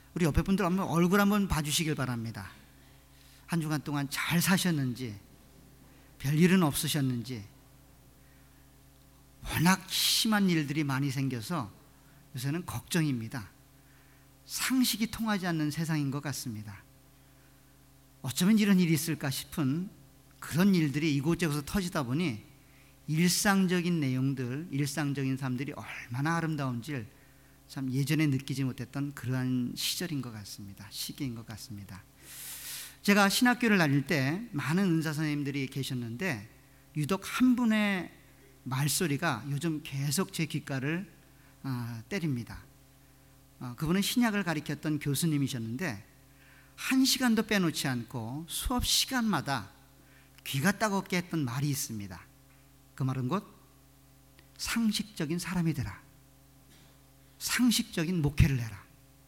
우리 옆에 분들 한번 얼굴 한번 봐주시길 바랍니다. 한 주간 동안 잘 사셨는지, 별일은 없으셨는지. 워낙 심한 일들이 많이 생겨서 요새는 걱정입니다. 상식이 통하지 않는 세상인 것 같습니다. 어쩌면 이런 일이 있을까 싶은 그런 일들이 이곳저곳에서 터지다 보니 일상적인 내용들, 일상적인 삶들이 얼마나 아름다운지 참 예전에 느끼지 못했던 그러한 시절인 것 같습니다. 시기인 것 같습니다. 제가 신학교를 다닐 때 많은 은사 선생님들이 계셨는데 유독 한 분의 말소리가 요즘 계속 제 귓가를 때립니다. 그분은 신약을 가르쳤던 교수님이셨는데 한 시간도 빼놓지 않고 수업 시간마다 귀가 따갑게 했던 말이 있습니다. 그 말은 곧 상식적인 사람이 되라, 상식적인 목회를 해라,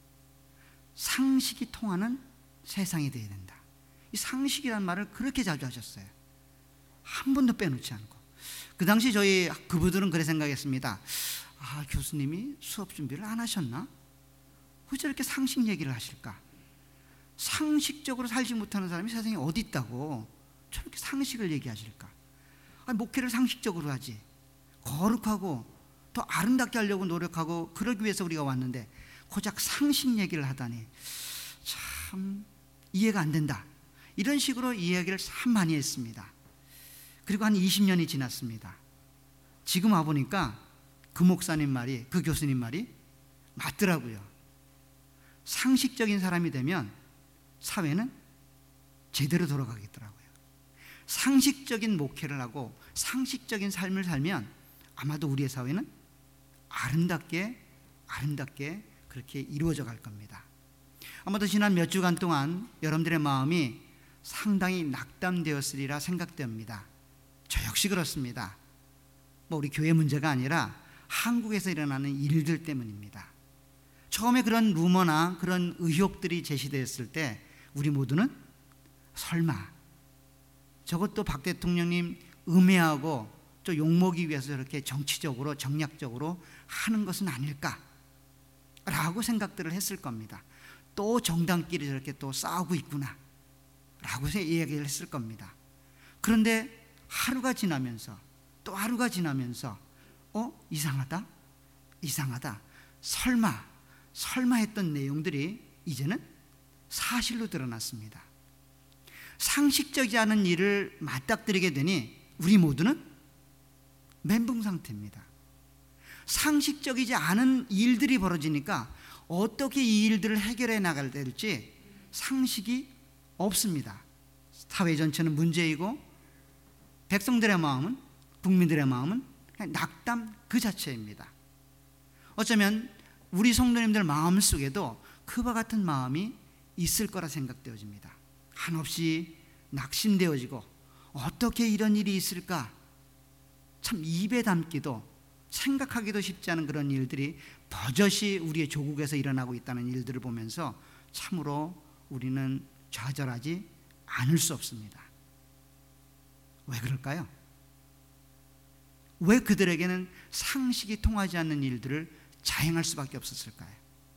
상식이 통하는 세상이 되어야 된다. 이 상식이라는 말을 그렇게 자주 하셨어요. 한 번도 빼놓지 않고. 그 당시 저희 그분들은 그래 생각했습니다. 교수님이 수업 준비를 안 하셨나? 왜 저렇게 상식 얘기를 하실까? 상식적으로 살지 못하는 사람이 세상에 어디 있다고 저렇게 상식을 얘기하실까? 목회를 상식적으로 하지, 거룩하고 더 아름답게 하려고 노력하고 그러기 위해서 우리가 왔는데 고작 상식 얘기를 하다니 참 이해가 안 된다. 이런 식으로 이야기를 참 많이 했습니다. 그리고 한 20년이 지났습니다. 지금 와보니까 그 목사님 말이, 그 교수님 말이 맞더라고요. 상식적인 사람이 되면 사회는 제대로 돌아가겠더라고요. 상식적인 목회를 하고 상식적인 삶을 살면 아마도 우리의 사회는 아름답게 그렇게 이루어져 갈 겁니다. 아마도 지난 몇 주간 동안 여러분들의 마음이 상당히 낙담되었으리라 생각됩니다. 저 역시 그렇습니다. 우리 교회 문제가 아니라 한국에서 일어나는 일들 때문입니다. 처음에 그런 루머나 그런 의혹들이 제시되었을 때 우리 모두는 설마 저것도 박 대통령님 음해하고 또 욕먹기 위해서 저렇게 정치적으로 정략적으로 하는 것은 아닐까라고 생각들을 했을 겁니다. 또 정당끼리 저렇게 또 싸우고 있구나 라고 이야기를 했을 겁니다. 그런데 하루가 지나면서 또 하루가 지나면서 이상하다 설마 했던 내용들이 이제는 사실로 드러났습니다. 상식적이지 않은 일을 맞닥뜨리게 되니 우리 모두는 멘붕 상태입니다. 상식적이지 않은 일들이 벌어지니까 어떻게 이 일들을 해결해 나가야 될지 상식이 없습니다. 사회 전체는 문제이고 백성들의 마음은, 국민들의 마음은 그냥 낙담 그 자체입니다. 어쩌면 우리 성도님들 마음 속에도 그와 같은 마음이 있을 거라 생각되어집니다. 한없이 낙심되어지고 어떻게 이런 일이 있을까? 참 입에 담기도 생각하기도 쉽지 않은 그런 일들이 버젓이 우리의 조국에서 일어나고 있다는 일들을 보면서 참으로 우리는 좌절하지 않을 수 없습니다. 왜 그럴까요? 왜 그들에게는 상식이 통하지 않는 일들을 자행할 수밖에 없었을까요?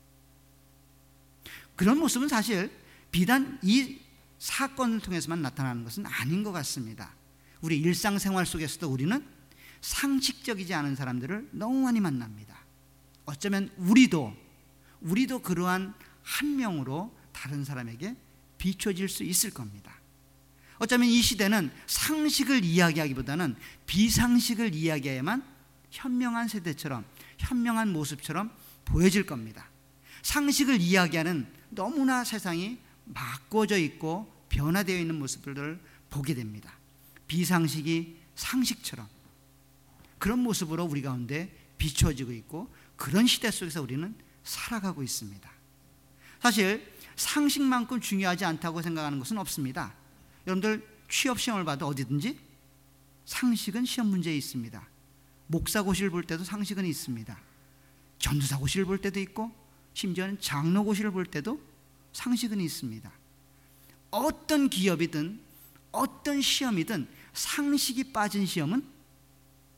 그런 모습은 사실 비단 이 사건을 통해서만 나타나는 것은 아닌 것 같습니다. 우리 일상생활 속에서도 우리는 상식적이지 않은 사람들을 너무 많이 만납니다. 어쩌면 우리도 그러한 한 명으로 다른 사람에게 비춰질 수 있을 겁니다. 어쩌면 이 시대는 상식을 이야기하기보다는 비상식을 이야기해야만 현명한 세대처럼, 현명한 모습처럼 보여질 겁니다. 상식을 이야기하는 너무나 세상이 바꿔져 있고 변화되어 있는 모습들을 보게 됩니다. 비상식이 상식처럼 그런 모습으로 우리 가운데 비춰지고 있고 그런 시대 속에서 우리는 살아가고 있습니다. 사실 상식만큼 중요하지 않다고 생각하는 것은 없습니다. 여러분들 취업 시험을 봐도 어디든지 상식은 시험 문제에 있습니다. 목사고시를 볼 때도 상식은 있습니다. 전도사고시를 볼 때도 있고 심지어는 장로고시를 볼 때도 상식은 있습니다. 어떤 기업이든 어떤 시험이든 상식이 빠진 시험은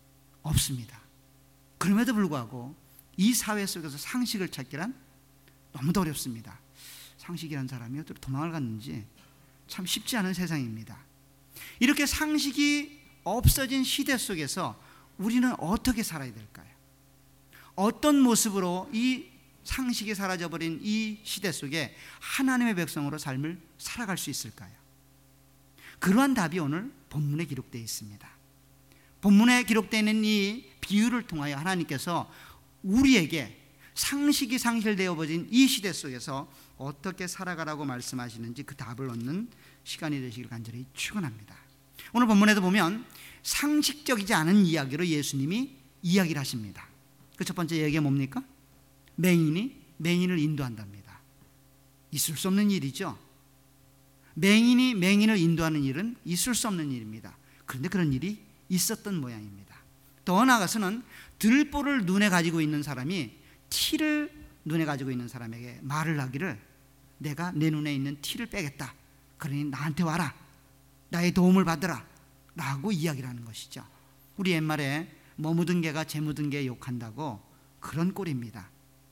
없습니다. 그럼에도 불구하고 이 사회 속에서 상식을 찾기란 너무도 어렵습니다. 상식이라는 사람이 어떻게 도망을 갔는지 참 쉽지 않은 세상입니다. 이렇게 상식이 없어진 시대 속에서 우리는 어떻게 살아야 될까요? 어떤 모습으로 이 상식이 사라져버린 이 시대 속에 하나님의 백성으로 삶을 살아갈 수 있을까요? 그러한 답이 오늘 본문에 기록되어 있습니다. 본문에 기록되어 있는 이 비유를 통하여 하나님께서 우리에게 상식이 상실되어 버린 이 시대 속에서 어떻게 살아가라고 말씀하시는지 그 답을 얻는 시간이 되시길 간절히 축원합니다. 오늘 본문에도 보면 상식적이지 않은 이야기로 예수님이 이야기를 하십니다. 그 첫 번째 이야기가 뭡니까? 맹인이 맹인을 인도한답니다. 있을 수 없는 일이죠. 맹인이 맹인을 인도하는 일은 있을 수 없는 일입니다. 그런데 그런 일이 있었던 모양입니다. 더 나아가서는 들보를 눈에 가지고 있는 사람이 티를 눈에 가지고 있는 사람에게 말을 하기를 내가 내 눈에 있는 티를 빼겠다. 그러니 나한테 와라. 나의 도움을 받으라. 라고 이야기를 하는 것이죠. 우리 옛말에 뭐 묻은 개가 재 묻은 개 욕한다고 그런 꼴입니다.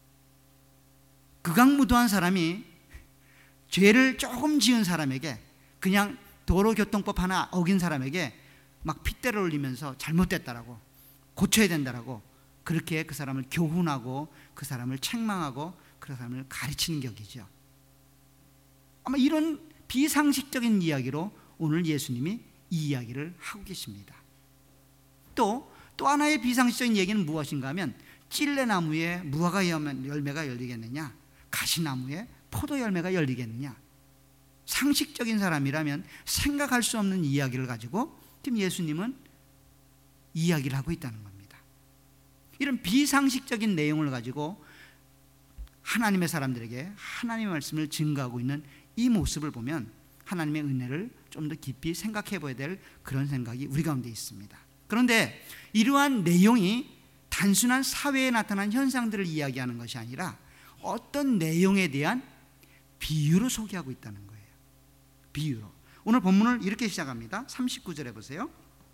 극악무도한 사람이 죄를 조금 지은 사람에게 그냥 도로교통법 하나 어긴 사람에게 막 핏대를 올리면서 잘못됐다라고 고쳐야 된다라고 그렇게 그 사람을 교훈하고 그 사람을 책망하고 그 사람을 가르치는 격이죠. 아마 이런 비상식적인 이야기로 오늘 예수님이 이 이야기를 하고 계십니다. 또 하나의 비상식적인 얘기는 무엇인가 하면 찔레나무에 무화과 열매가 열리겠느냐, 가시나무에 포도 열매가 열리겠느냐. 상식적인 사람이라면 생각할 수 없는 이야기를 가지고 지금 예수님은 이야기를 하고 있다는 겁니다. 이런 비상식적인 내용을 가지고 하나님의 사람들에게 하나님의 말씀을 증거하고 있는 이 모습을 보면 하나님의 은혜를 좀 더 깊이 생각해 봐야 될 그런 생각이 우리 가운데 있습니다. 그런데 이러한 내용이 단순한 사회에 나타난 현상들을 이야기하는 것이 아니라 어떤 내용에 대한 비유로 소개하고 있다는 거예요. 비유로. 오늘 본문을 이렇게 시작합니다. 39절에 보세요.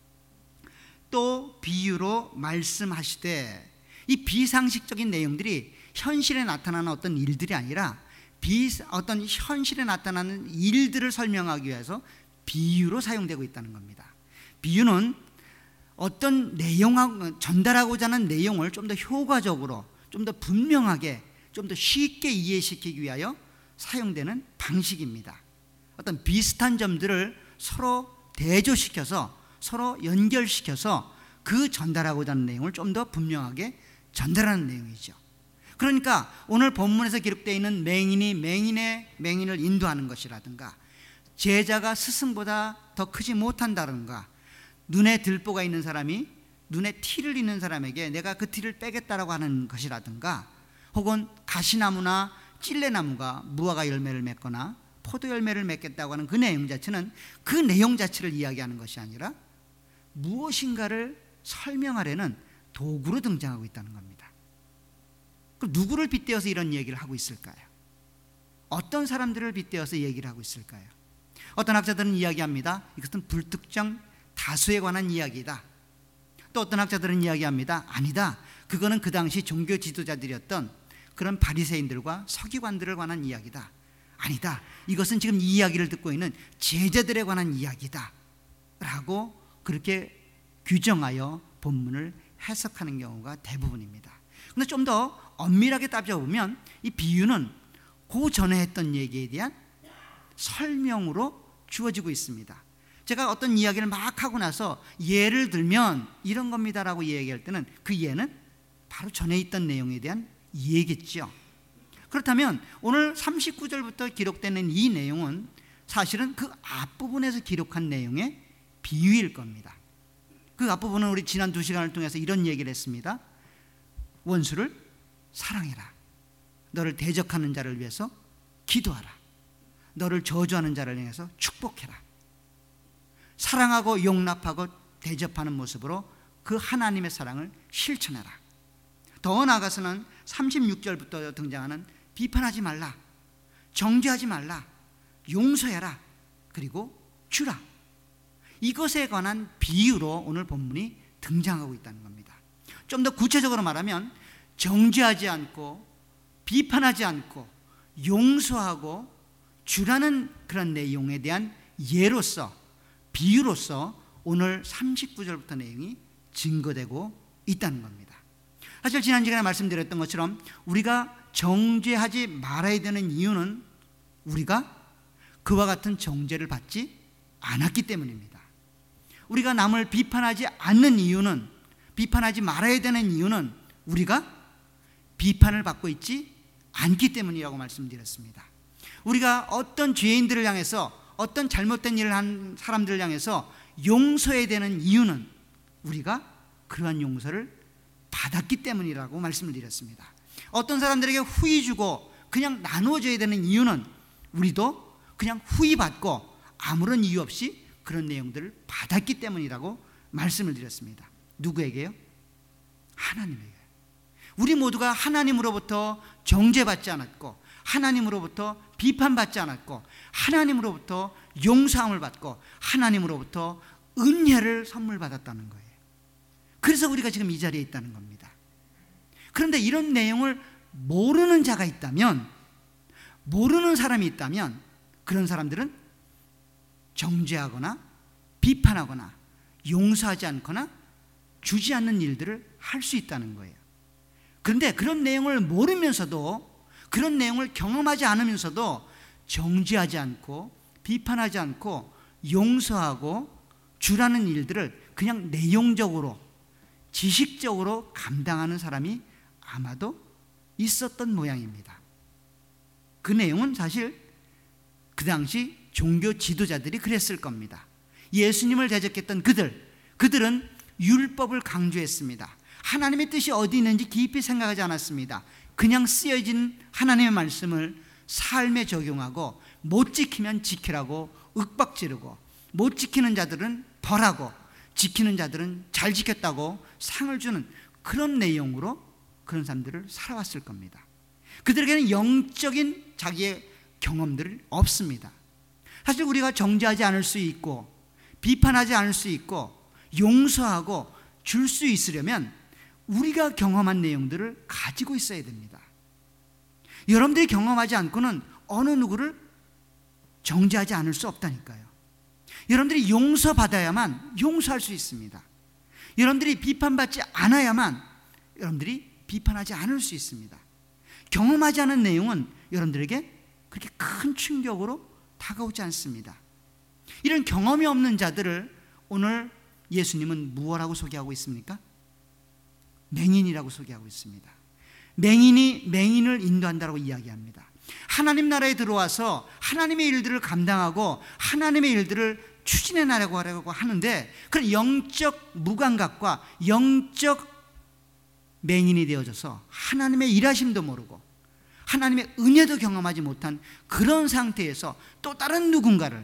또 비유로 말씀하시되, 이 비상식적인 내용들이 현실에 나타나는 어떤 일들이 아니라 어떤 현실에 나타나는 일들을 설명하기 위해서 비유로 사용되고 있다는 겁니다. 비유는 어떤 전달하고자 하는 내용을 좀 더 효과적으로, 좀 더 분명하게, 좀 더 쉽게 이해시키기 위하여 사용되는 방식입니다. 어떤 비슷한 점들을 서로 대조시켜서, 서로 연결시켜서 그 전달하고자 하는 내용을 좀 더 분명하게 전달하는 내용이죠. 그러니까 오늘 본문에서 기록되어 있는 맹인이 맹인을 인도하는 것이라든가, 제자가 스승보다 더 크지 못한다든가, 눈에 들보가 있는 사람이 눈에 티를 있는 사람에게 내가 그 티를 빼겠다라고 하는 것이라든가, 혹은 가시나무나 찔레나무가 무화과 열매를 맺거나 포도 열매를 맺겠다고 하는 그 내용 자체는 그 내용 자체를 이야기하는 것이 아니라 무엇인가를 설명하려는 도구로 등장하고 있다는 겁니다. 그럼 누구를 빗대어서 이런 얘기를 하고 있을까요? 어떤 사람들을 빗대어서 얘기를 하고 있을까요? 어떤 학자들은 이야기합니다. 이것은 불특정 다수에 관한 이야기다. 또 어떤 학자들은 이야기합니다. 아니다. 그거는 그 당시 종교 지도자들이었던 그런 바리새인들과 서기관들에 관한 이야기다. 아니다. 이것은 지금 이 이야기를 듣고 있는 제자들에 관한 이야기다. 라고 그렇게 규정하여 본문을 해석하는 경우가 대부분입니다. 그런데 좀 더 엄밀하게 따져보면 이 비유는 그 전에 했던 얘기에 대한 설명으로 주어지고 있습니다. 제가 어떤 이야기를 막 하고 나서 예를 들면 이런 겁니다라고 얘기할 때는 그 예는 바로 전에 있던 내용에 대한 이해겠죠. 그렇다면 오늘 39절부터 기록되는 이 내용은 사실은 그 앞부분에서 기록한 내용의 비유일 겁니다. 그 앞부분은 우리 지난 2시간을 통해서 이런 얘기를 했습니다. 원수를 사랑해라. 너를 대적하는 자를 위해서 기도하라. 너를 저주하는 자를 향해서 축복해라. 사랑하고 용납하고 대접하는 모습으로 그 하나님의 사랑을 실천해라. 더 나아가서는 36절부터 등장하는 비판하지 말라, 정죄하지 말라, 용서해라, 그리고 주라. 이것에 관한 비유로 오늘 본문이 등장하고 있다는 겁니다. 좀 더 구체적으로 말하면 정죄하지 않고 비판하지 않고 용서하고 주라는 그런 내용에 대한 예로서, 비유로서 오늘 39절부터 내용이 증거되고 있다는 겁니다. 사실 지난 시간에 말씀드렸던 것처럼 우리가 정죄하지 말아야 되는 이유는 우리가 그와 같은 정죄를 받지 않았기 때문입니다. 우리가 남을 비판하지 않는 이유는, 비판하지 말아야 되는 이유는 우리가 비판을 받고 있지 않기 때문이라고 말씀드렸습니다. 우리가 어떤 죄인들을 향해서, 어떤 잘못된 일을 한 사람들을 향해서 용서해야 되는 이유는 우리가 그러한 용서를 받았기 때문이라고 말씀을 드렸습니다. 어떤 사람들에게 후히 주고 그냥 나누어줘야 되는 이유는 우리도 그냥 후히 받고 아무런 이유 없이 그런 내용들을 받았기 때문이라고 말씀을 드렸습니다. 누구에게요? 하나님에게. 우리 모두가 하나님으로부터 정죄받지 않았고, 하나님으로부터 비판받지 않았고, 하나님으로부터 용서함을 받고, 하나님으로부터 은혜를 선물 받았다는 거예요. 그래서 우리가 지금 이 자리에 있다는 겁니다. 그런데 이런 내용을 모르는 자가 있다면, 모르는 사람이 있다면 그런 사람들은 정죄하거나 비판하거나 용서하지 않거나 주지 않는 일들을 할 수 있다는 거예요. 그런데 그런 내용을 모르면서도, 그런 내용을 경험하지 않으면서도 정죄하지 않고 비판하지 않고 용서하고 주라는 일들을 그냥 내용적으로, 지식적으로 감당하는 사람이 아마도 있었던 모양입니다. 그 내용은 사실 그 당시 종교 지도자들이 그랬을 겁니다. 예수님을 대적했던 그들은 율법을 강조했습니다. 하나님의 뜻이 어디 있는지 깊이 생각하지 않았습니다. 그냥 쓰여진 하나님의 말씀을 삶에 적용하고, 못 지키면 지키라고 윽박지르고, 못 지키는 자들은 벌하고, 지키는 자들은 잘 지켰다고 상을 주는 그런 내용으로 그런 사람들을 살아왔을 겁니다. 그들에게는 영적인 자기의 경험들이 없습니다. 사실 우리가 정죄하지 않을 수 있고, 비판하지 않을 수 있고, 용서하고 줄 수 있으려면 우리가 경험한 내용들을 가지고 있어야 됩니다. 여러분들이 경험하지 않고는 어느 누구를 정죄하지 않을 수 없다니까요. 여러분들이 용서받아야만 용서할 수 있습니다. 여러분들이 비판받지 않아야만 여러분들이 비판하지 않을 수 있습니다. 경험하지 않은 내용은 여러분들에게 그렇게 큰 충격으로 다가오지 않습니다. 이런 경험이 없는 자들을 오늘 예수님은 무엇라고 소개하고 있습니까? 맹인이라고 소개하고 있습니다. 맹인이 맹인을 인도한다고 이야기합니다. 하나님 나라에 들어와서 하나님의 일들을 감당하고 하나님의 일들을 추진해 나가려고 하는데, 그런 영적 무감각과 영적 맹인이 되어져서 하나님의 일하심도 모르고 하나님의 은혜도 경험하지 못한 그런 상태에서 또 다른 누군가를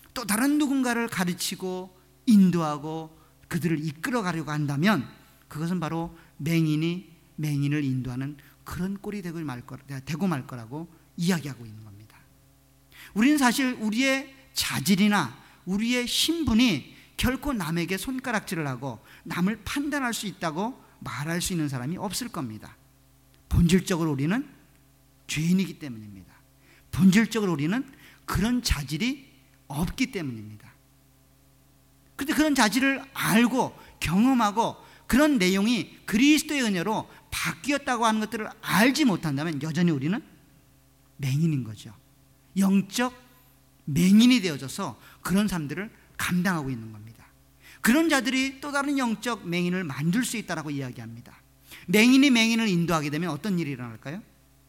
가르치고 인도하고 그들을 이끌어 가려고 한다면 그것은 바로 맹인이 맹인을 인도하는 그런 꼴이 되고 말 거라고 이야기하고 있는 겁니다. 우리는 사실 우리의 자질이나 우리의 신분이 결코 남에게 손가락질을 하고 남을 판단할 수 있다고 말할 수 있는 사람이 없을 겁니다. 본질적으로 우리는 죄인이기 때문입니다. 본질적으로 우리는 그런 자질이 없기 때문입니다. 그런데 그런 자질을 알고 경험하고 그런 내용이 그리스도의 은혜로 바뀌었다고 하는 것들을 알지 못한다면 여전히 우리는 맹인인 거죠. 영적 맹인이 되어져서 그런 사람들을 감당하고 있는 겁니다. 그런 자들이 또 다른 영적 맹인을 만들 수 있다고 이야기합니다. 맹인이 맹인을 인도하게 되면 어떤 일이 일어날까요?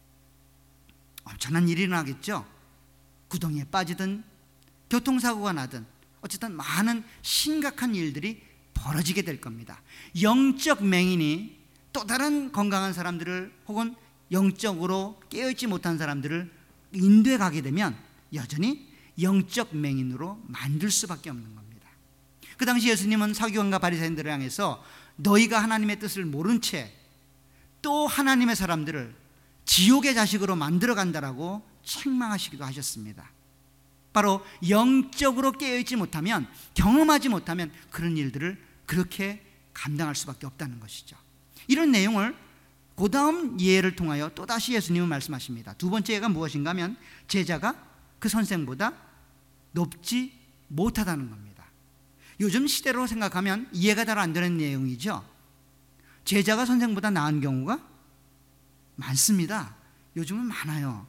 엄청난 일이 일어나겠죠. 구덩이에 빠지든 교통사고가 나든 어쨌든 많은 심각한 일들이 벌어지게 될 겁니다. 영적 맹인이 또 다른 건강한 사람들을 혹은 영적으로 깨어있지 못한 사람들을 인도해 가게 되면 여전히 영적 맹인으로 만들 수밖에 없는 겁니다. 그 당시 예수님은 서기관과 바리새인들을 향해서 너희가 하나님의 뜻을 모른 채 또 하나님의 사람들을 지옥의 자식으로 만들어 간다라고 책망하시기도 하셨습니다. 바로 영적으로 깨어있지 못하면, 경험하지 못하면 그런 일들을 그렇게 감당할 수밖에 없다는 것이죠. 이런 내용을 그 다음 예를 통하여 또다시 예수님은 말씀하십니다. 두 번째 예가 무엇인가 하면 제자가 그 선생보다 높지 못하다는 겁니다. 요즘 시대로 생각하면 이해가 잘 안 되는 내용이죠. 제자가 선생보다 나은 경우가 많습니다. 요즘은 많아요.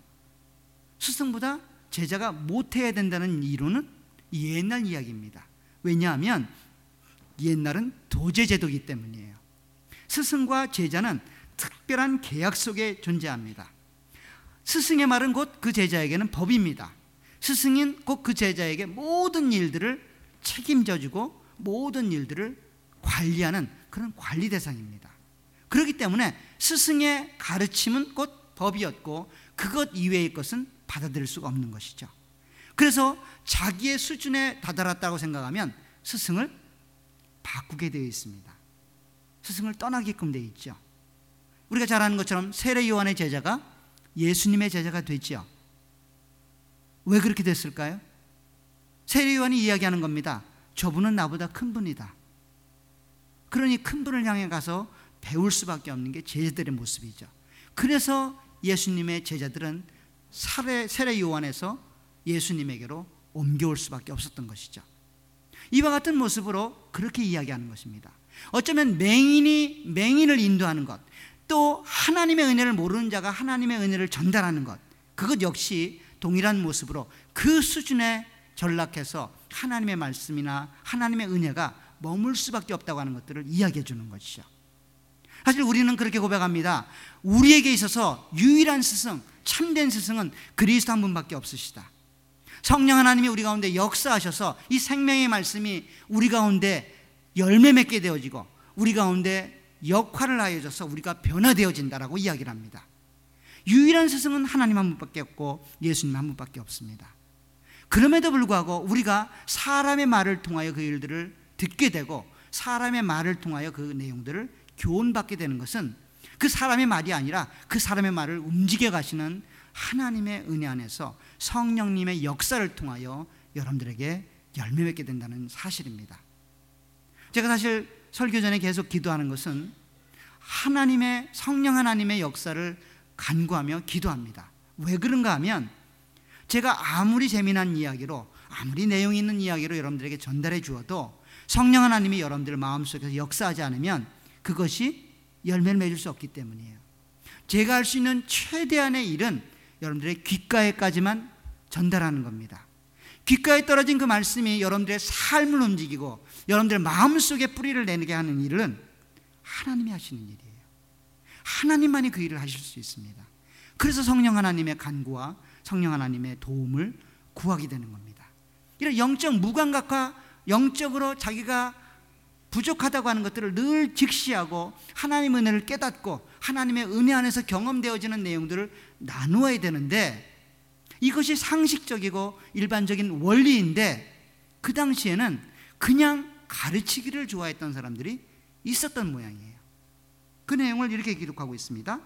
스승보다 제자가 못해야 된다는 이론은 옛날 이야기입니다. 왜냐하면 옛날은 도제제도이기 때문이에요. 스승과 제자는 특별한 계약 속에 존재합니다. 스승의 말은 곧 그 제자에게는 법입니다. 스승인 곧 그 제자에게 모든 일들을 책임져주고 모든 일들을 관리하는 그런 관리 대상입니다. 그렇기 때문에 스승의 가르침은 곧 법이었고 그것 이외의 것은 받아들일 수가 없는 것이죠. 그래서 자기의 수준에 다다랐다고 생각하면 스승을 바꾸게 되어 있습니다. 스승을 떠나게끔 되어 있죠. 우리가 잘 아는 것처럼 세례 요한의 제자가 예수님의 제자가 됐죠. 왜 그렇게 됐을까요? 세례 요한이 이야기하는 겁니다. 저분은 나보다 큰 분이다. 그러니 큰 분을 향해 가서 배울 수밖에 없는 게 제자들의 모습이죠. 그래서 예수님의 제자들은 세례 요한에서 예수님에게로 옮겨올 수밖에 없었던 것이죠. 이와 같은 모습으로 그렇게 이야기하는 것입니다. 어쩌면 맹인이 맹인을 인도하는 것, 또 하나님의 은혜를 모르는 자가 하나님의 은혜를 전달하는 것, 그것 역시 동일한 모습으로 그 수준에 전락해서 하나님의 말씀이나 하나님의 은혜가 머물 수밖에 없다고 하는 것들을 이야기해 주는 것이죠. 사실 우리는 그렇게 고백합니다. 우리에게 있어서 유일한 스승, 참된 스승은 그리스도 한 분밖에 없으시다. 성령 하나님이 우리 가운데 역사하셔서 이 생명의 말씀이 우리 가운데 열매 맺게 되어지고 우리 가운데 역할을 하여져서 우리가 변화되어진다라고 이야기를 합니다. 유일한 스승은 하나님 한 분밖에 없고 예수님 한 분밖에 없습니다. 그럼에도 불구하고 우리가 사람의 말을 통하여 그 일들을 듣게 되고 사람의 말을 통하여 그 내용들을 교훈받게 되는 것은 그 사람의 말이 아니라 그 사람의 말을 움직여 가시는 하나님의 은혜 안에서 성령님의 역사를 통하여 여러분들에게 열매 맺게 된다는 사실입니다. 제가 사실 설교 전에 계속 기도하는 것은 하나님의 성령 하나님의 역사를 간구하며 기도합니다. 왜 그런가 하면 제가 아무리 재미난 이야기로 아무리 내용 있는 이야기로 여러분들에게 전달해 주어도 성령 하나님이 여러분들 마음속에서 역사하지 않으면 그것이 열매를 맺을 수 없기 때문이에요. 제가 할 수 있는 최대한의 일은 여러분들의 귓가에까지만 전달하는 겁니다. 귓가에 떨어진 그 말씀이 여러분들의 삶을 움직이고 여러분들의 마음속에 뿌리를 내게 하는 일은 하나님이 하시는 일이에요. 하나님만이 그 일을 하실 수 있습니다. 그래서 성령 하나님의 간구와 성령 하나님의 도움을 구하게 되는 겁니다. 이런 영적 무감각과 영적으로 자기가 부족하다고 하는 것들을 늘 직시하고 하나님의 은혜를 깨닫고 하나님의 은혜 안에서 경험되어지는 내용들을 나누어야 되는데 이것이 상식적이고 일반적인 원리인데 그 당시에는 그냥 가르치기를 좋아했던 사람들이 있었던 모양이에요. 그 내용을 이렇게 기록하고 있습니다.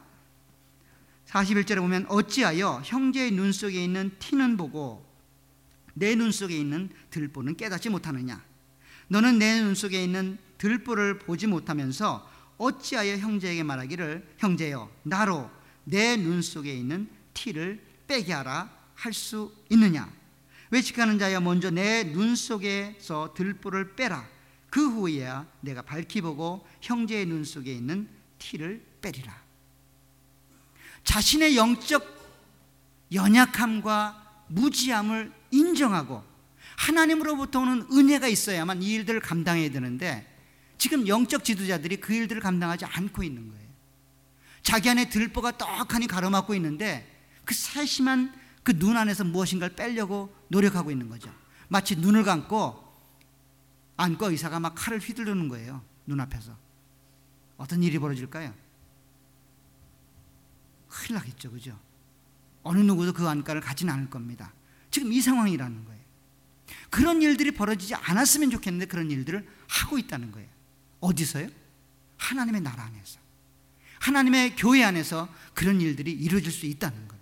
41절에 보면 어찌하여 형제의 눈 속에 있는 티는 보고 내 눈 속에 있는 들보는 깨닫지 못하느냐. 너는 내 눈 속에 있는 들보를 보지 못하면서 어찌하여 형제에게 말하기를 형제여 나로 내 눈 속에 있는 티를 빼게 하라 할 수 있느냐. 외식하는 자여 먼저 내 눈 속에서 들보를 빼라. 그 후에야 내가 밝히 보고 형제의 눈 속에 있는 티를 빼리라. 자신의 영적 연약함과 무지함을 인정하고 하나님으로부터 오는 은혜가 있어야만 이 일들을 감당해야 되는데 지금 영적 지도자들이 그 일들을 감당하지 않고 있는 거예요. 자기 안에 들보가 떡하니 가로막고 있는데 그 세심한 그 눈 안에서 무엇인가를 빼려고 노력하고 있는 거죠. 마치 눈을 감고 안과 의사가 막 칼을 휘두르는 거예요. 눈앞에서. 어떤 일이 벌어질까요? 큰일 나겠죠. 그죠? 어느 누구도 그 안과를 가지는 않을 겁니다. 지금 이 상황이라는 거예요. 그런 일들이 벌어지지 않았으면 좋겠는데 그런 일들을 하고 있다는 거예요. 어디서요? 하나님의 나라 안에서. 하나님의 교회 안에서 그런 일들이 이루어질 수 있다는 겁니다.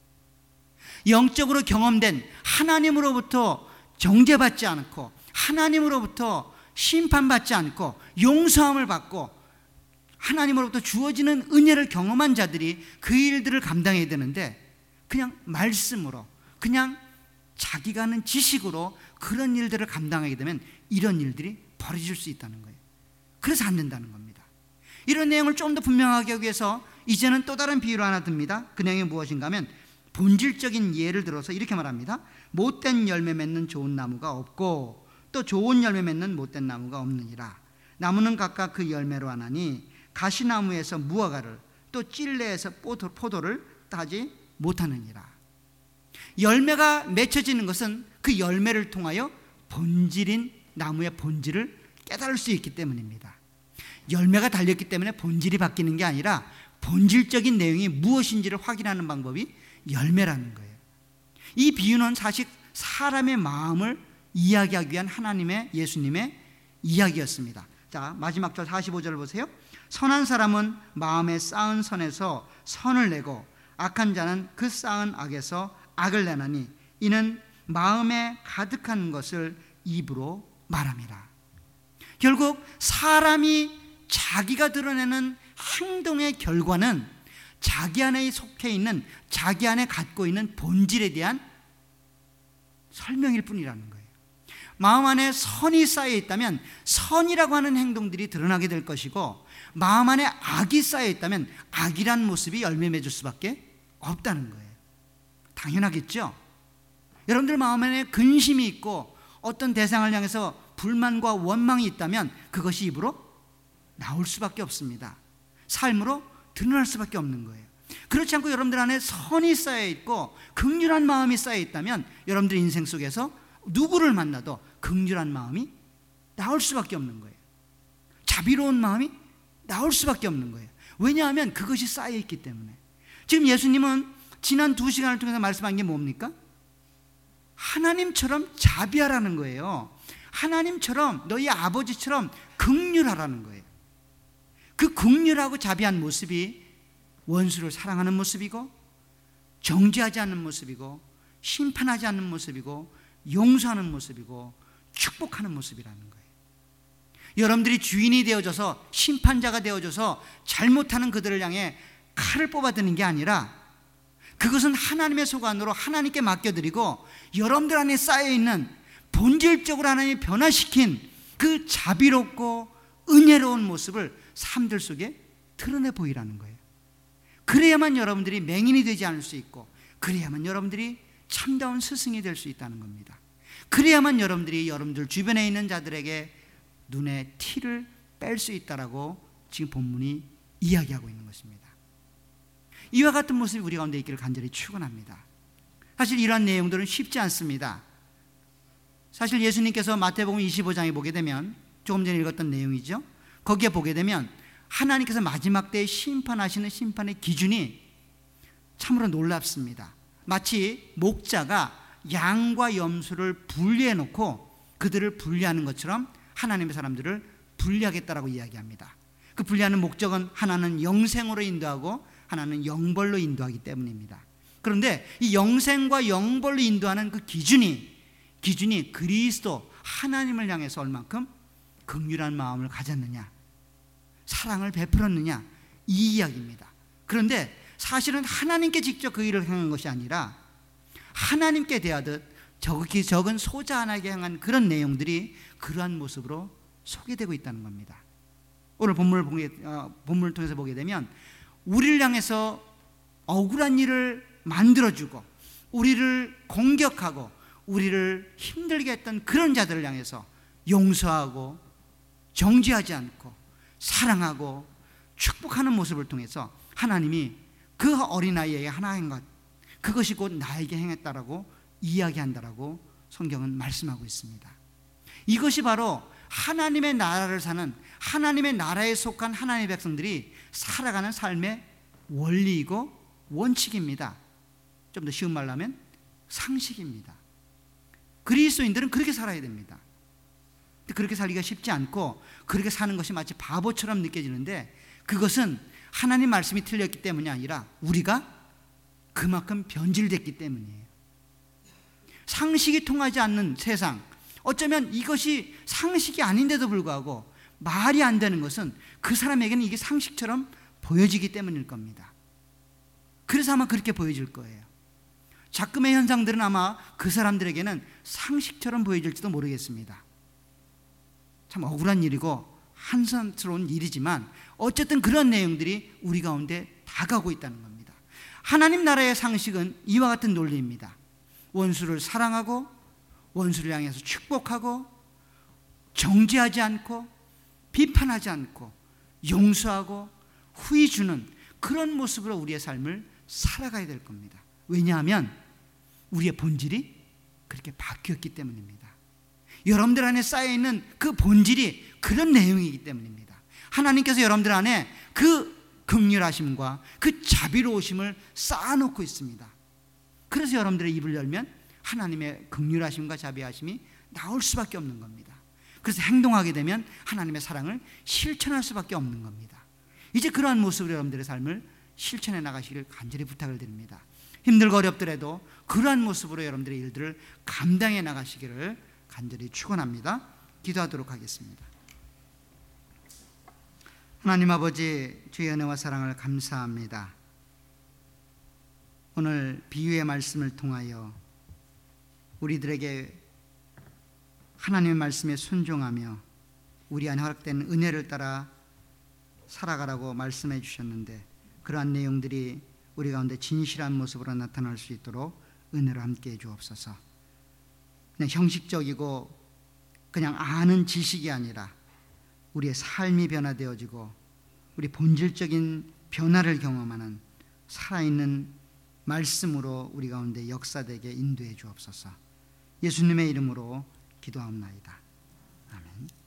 영적으로 경험된 하나님으로부터 정죄받지 않고 하나님으로부터 심판받지 않고 용서함을 받고 하나님으로부터 주어지는 은혜를 경험한 자들이 그 일들을 감당해야 되는데 그냥 말씀으로, 그냥 자기가 하는 지식으로 그런 일들을 감당하게 되면 이런 일들이 벌어질 수 있다는 거예요. 그래서 안 된다는 겁니다. 이런 내용을 좀 더 분명하게 하기 위해서 이제는 또 다른 비유를 하나 듭니다. 그 내용이 무엇인가 하면 본질적인 예를 들어서 이렇게 말합니다. 못된 열매 맺는 좋은 나무가 없고 또 좋은 열매 맺는 못된 나무가 없느니라. 나무는 각각 그 열매로 하나니 가시나무에서 무화과를 또 찔레에서 포도를 따지 못하느니라. 열매가 맺혀지는 것은 그 열매를 통하여 본질인 나무의 본질을 깨달을 수 있기 때문입니다. 열매가 달렸기 때문에 본질이 바뀌는 게 아니라 본질적인 내용이 무엇인지를 확인하는 방법이 열매라는 거예요. 이 비유는 사실 사람의 마음을 이야기하기 위한 하나님의, 예수님의 이야기였습니다. 자, 마지막 절 45절을 보세요. 선한 사람은 마음에 쌓은 선에서 선을 내고 악한 자는 그 쌓은 악에서 악을 내나니 이는 마음에 가득한 것을 입으로 말함이라. 결국 사람이 자기가 드러내는 행동의 결과는 자기 안에 속해 있는, 자기 안에 갖고 있는 본질에 대한 설명일 뿐이라는 거예요. 마음 안에 선이 쌓여 있다면 선이라고 하는 행동들이 드러나게 될 것이고, 마음 안에 악이 쌓여 있다면 악이란 모습이 열매 맺을 수밖에 없다는 거예요. 당연하겠죠? 여러분들 마음 안에 근심이 있고 어떤 대상을 향해서 불만과 원망이 있다면 그것이 입으로 나올 수밖에 없습니다. 삶으로 드러날 수밖에 없는 거예요. 그렇지 않고 여러분들 안에 선이 쌓여 있고 긍휼한 마음이 쌓여 있다면 여러분들 인생 속에서 누구를 만나도 긍휼한 마음이 나올 수밖에 없는 거예요. 자비로운 마음이 나올 수밖에 없는 거예요. 왜냐하면 그것이 쌓여 있기 때문에. 지금 예수님은 지난 2시간을 통해서 말씀한 게 뭡니까? 하나님처럼 자비하라는 거예요. 하나님처럼, 너희 아버지처럼 긍휼하라는 거예요. 그 긍휼하고 자비한 모습이 원수를 사랑하는 모습이고, 정죄하지 않는 모습이고, 심판하지 않는 모습이고, 용서하는 모습이고, 축복하는 모습이라는 거예요. 여러분들이 주인이 되어져서, 심판자가 되어져서 잘못하는 그들을 향해 칼을 뽑아드는 게 아니라 그것은 하나님의 소관으로 하나님께 맡겨드리고 여러분들 안에 쌓여있는 본질적으로 하나님이 변화시킨 그 자비롭고 은혜로운 모습을 삶들 속에 드러내 보이라는 거예요. 그래야만 여러분들이 맹인이 되지 않을 수 있고, 그래야만 여러분들이 참다운 스승이 될 수 있다는 겁니다. 그래야만 여러분들이 여러분들 주변에 있는 자들에게 눈에 티를 뺄 수 있다라고 지금 본문이 이야기하고 있는 것입니다. 이와 같은 모습이 우리 가운데 있기를 간절히 축원합니다. 사실 이러한 내용들은 쉽지 않습니다. 사실 예수님께서 마태복음 25장에 보게 되면, 조금 전에 읽었던 내용이죠. 거기에 보게 되면 하나님께서 마지막 때에 심판하시는 심판의 기준이 참으로 놀랍습니다. 마치 목자가 양과 염소를 분리해 놓고 그들을 분리하는 것처럼 하나님의 사람들을 분리하겠다라고 이야기합니다. 그 분리하는 목적은 하나는 영생으로 인도하고 하나는 영벌로 인도하기 때문입니다. 그런데 이 영생과 영벌로 인도하는 그 기준이 그리스도 하나님을 향해서 얼만큼 긍휼한 마음을 가졌느냐, 사랑을 베풀었느냐, 이 이야기입니다. 그런데 사실은 하나님께 직접 그 일을 행한 것이 아니라 하나님께 대하듯 적은 소자 하나에게 향한 그런 내용들이 그러한 모습으로 소개되고 있다는 겁니다. 오늘 본문을 통해서 보게 되면 우리를 향해서 억울한 일을 만들어주고 우리를 공격하고 우리를 힘들게 했던 그런 자들을 향해서 용서하고 정죄하지 않고 사랑하고 축복하는 모습을 통해서 하나님이 그 어린아이에게 하나 한 것, 그것이 곧 나에게 행했다라고 이야기한다라고 성경은 말씀하고 있습니다. 이것이 바로 하나님의 나라를 사는, 하나님의 나라에 속한 하나님의 백성들이 살아가는 삶의 원리이고 원칙입니다. 좀 더 쉬운 말로 하면 상식입니다. 그리스도인들은 그렇게 살아야 됩니다. 그렇게 살기가 쉽지 않고 그렇게 사는 것이 마치 바보처럼 느껴지는데, 그것은 하나님 말씀이 틀렸기 때문이 아니라 우리가 그만큼 변질됐기 때문이에요. 상식이 통하지 않는 세상, 어쩌면 이것이 상식이 아닌데도 불구하고 말이 안 되는 것은 그 사람에게는 이게 상식처럼 보여지기 때문일 겁니다. 그래서 아마 그렇게 보여질 거예요. 작금의 현상들은 아마 그 사람들에게는 상식처럼 보여질지도 모르겠습니다. 참 억울한 일이고 한산스러운 일이지만 어쨌든 그런 내용들이 우리 가운데 다가오고 있다는 겁니다. 하나님 나라의 상식은 이와 같은 논리입니다. 원수를 사랑하고 원수를 향해서 축복하고 정죄하지 않고 비판하지 않고 용서하고 후히 주는 그런 모습으로 우리의 삶을 살아가야 될 겁니다. 왜냐하면 우리의 본질이 그렇게 바뀌었기 때문입니다. 여러분들 안에 쌓여있는 그 본질이 그런 내용이기 때문입니다. 하나님께서 여러분들 안에 그 긍휼하심과 그 자비로우심을 쌓아놓고 있습니다. 그래서 여러분들의 입을 열면 하나님의 긍휼하심과 자비하심이 나올 수밖에 없는 겁니다. 그래서 행동하게 되면 하나님의 사랑을 실천할 수밖에 없는 겁니다. 이제 그러한 모습으로 여러분들의 삶을 실천해 나가시길 간절히 부탁을 드립니다. 힘들고 어렵더라도 그러한 모습으로 여러분들의 일들을 감당해 나가시기를 간절히 축원합니다. 기도하도록 하겠습니다. 하나님 아버지, 주의 은혜와 사랑을 감사합니다. 오늘 비유의 말씀을 통하여 우리들에게 하나님의 말씀에 순종하며 우리 안에 허락된 은혜를 따라 살아가라고 말씀해 주셨는데, 그러한 내용들이 우리 가운데 진실한 모습으로 나타날 수 있도록 은혜로 함께해 주옵소서. 그냥 형식적이고 그냥 아는 지식이 아니라 우리의 삶이 변화되어지고 우리 본질적인 변화를 경험하는 살아있는 말씀으로 우리 가운데 역사되게 인도해 주옵소서. 예수님의 이름으로 기도하옵나이다. 아멘.